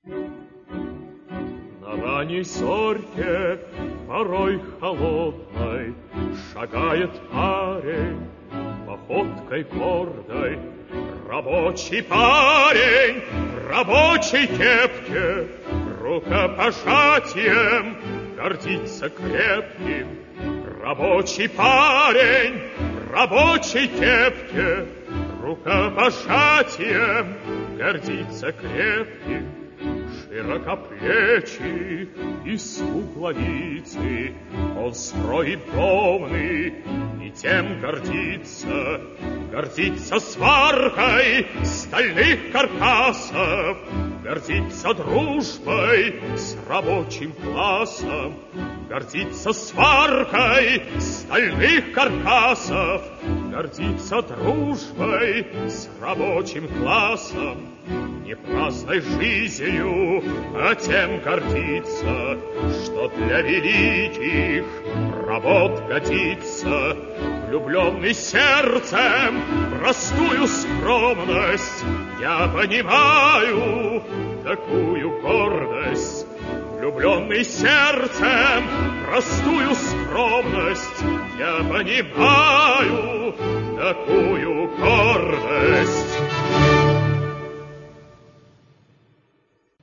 На ранней зорьке, порой холодной, шагает парень походкой гордой. Рабочий парень в рабочей кепке, рукопожатием гордится крепким. Рабочий парень в рабочей кепке, рукопожатием гордится крепким. Широкоплечий и смуглолицый, он строит домны и тем гордится. Гордится сваркой стальных каркасов, гордится дружбой с рабочим классом. Гордится сваркой стальных каркасов, гордится дружбой с рабочим классом. Не праздной жизнью, а тем гордится, что для великих работ годится. Влюбленный сердцем простую скромность, я понимаю такую гордость. Влюбленный сердцем простую скромность, я понимаю такую гордость.